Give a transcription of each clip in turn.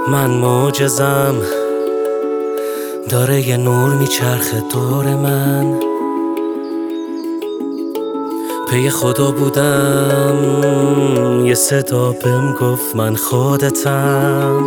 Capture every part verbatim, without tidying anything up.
من معجزم، داره یه نور میچرخه دور من. پی خدا بودم، یه صدا بهم گفت من خودتم.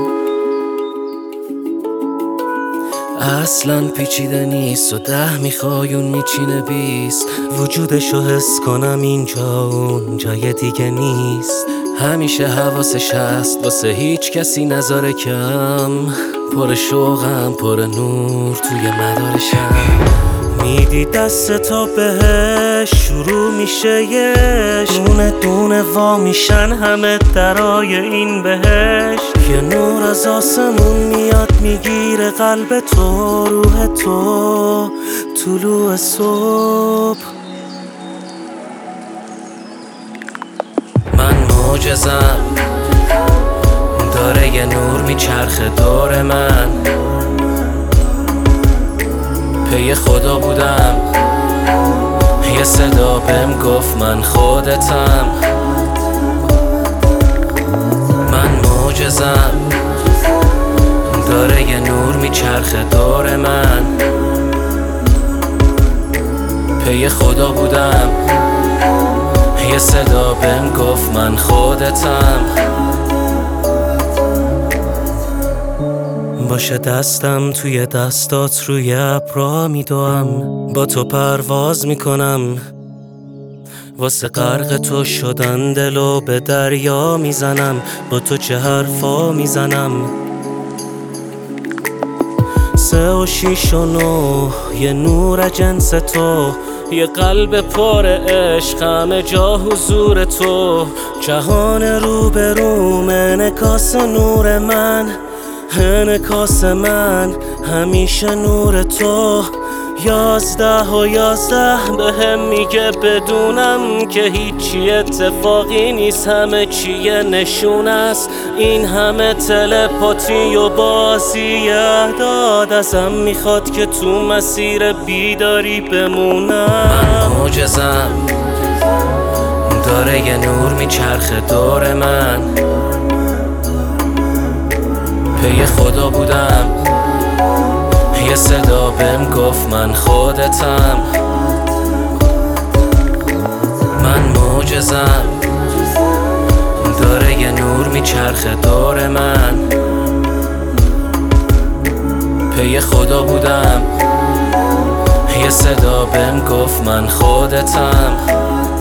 اصلا پیچیده نیست و ده میخوای اون میچینه بیست. وجودشو حس کنم اینجا اون جای دیگه نیست. همیشه حواسش هست واسه هیچ کسی نذاره کم. پر شوقم پر نور توی مدارشم. میدی دست تا بهش شروع میشه یش. دونه دونه وا میشن همه درای این بهش. یه نور از آسمون میاد میگیره قلب تو، روح تو، طلوع صبح. من معجزم، داره یه نور میچرخه دور من. پی خدا بودم، یه صدا بهم گفت من خودتم. من معجزم، داره یه نور میچرخه دور من. پی خدا بودم، یه صدا بهم گفت من خودتم. باشه دستم توی دستات روی ابرا میدوام. با تو پرواز میکنم، واسه غرق تو شدن دلو به دریا میزنم. با تو چه حرفا میزنم. سه و شیش و نو، یه نور جنس تو. یه قلب پر عشق، همه جا حضور تو. جهان رو به روم، انعکاس نور من، انعکاس من، همیشه نور تو. یازده و یازده به هم میگه بدونم که هیچی اتفاقی نیست، همه چیه نشون است. این همه تلپاتی و بازی اعداد ازم میخواد که تو مسیر بیداری بمونم. من معجزم، داره یه نور میچرخه دور من. پی خدا بودم، یه صدا بهم گفت من خودتم. من معجزم، داره یه نور میچرخه دور من. پی خدا بودم، یه صدا بهم گفت من خودتم.